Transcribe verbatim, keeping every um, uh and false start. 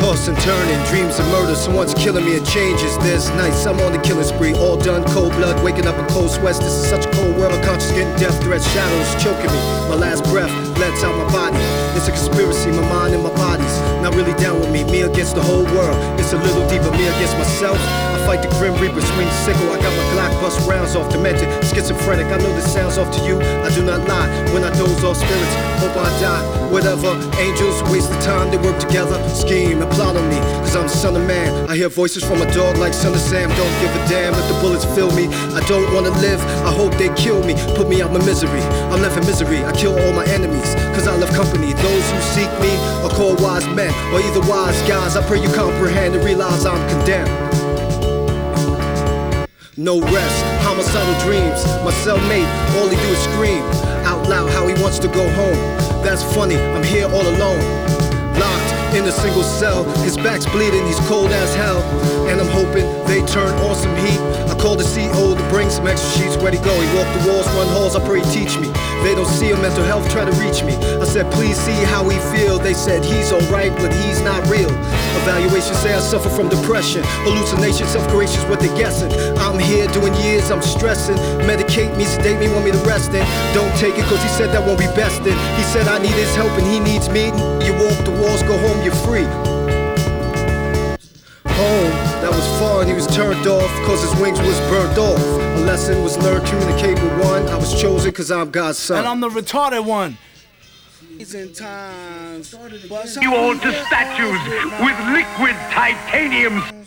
Tossing, turning, dreams of murder. Someone's killing me, it changes. There's nights I'm on the killing spree, all done, cold blood, waking up in cold sweats. This is such a cold world, unconscious getting death threats, shadows choking me. My last breath lets out my body. It's a conspiracy, my mind and my body's not really down with me. Me against the whole world. It's a little deeper, me against myself. I fight the grim reaper, swing sickle. I got my Glock, bust rounds off, demented, schizophrenic. I know this sounds off to you, I do not lie. When I doze off spirits, hope I die. Whatever, angels waste the time, they work together, scheme and plot on me, cause I'm the son of man. I hear voices from a dog like Son of Sam. Don't give a damn if the bullets fill me. I don't wanna live, I hope they kill me. Put me out my misery, I'm left in misery. I kill all my enemies, cause I love company. Those who seek me are called wise men, or either wise guys. I pray you comprehend and realize I'm condemned. No rest, homicidal dreams. My cellmate, all he do is scream out loud how he wants to go home. That's funny, I'm here all alone, locked in a single cell. His back's bleeding, he's cold as hell, and I'm hoping they turn on some heat. I call the C O to bring some extra sheets. Where'd he go? He walked the walls, run halls, I pray he teach me. They don't see him, mental health try to reach me. I said please see how he feel. They said he's alright but he's not real. Evaluation say I suffer from depression, hallucinations, self-creation's what they're guessing. I'm here doing years, I'm stressing. Medicate me, sedate me, want me to rest in. Don't take it cause he said that won't be best in. He said I need his help and he needs me. You walk the walls, go home, you're free. Home, that was far and he was turned off cause his wings was burnt off. A lesson was learned, communicate with one. I was chosen cause I'm God's son. And I'm the retarded one. You alter statues with liquid titanium.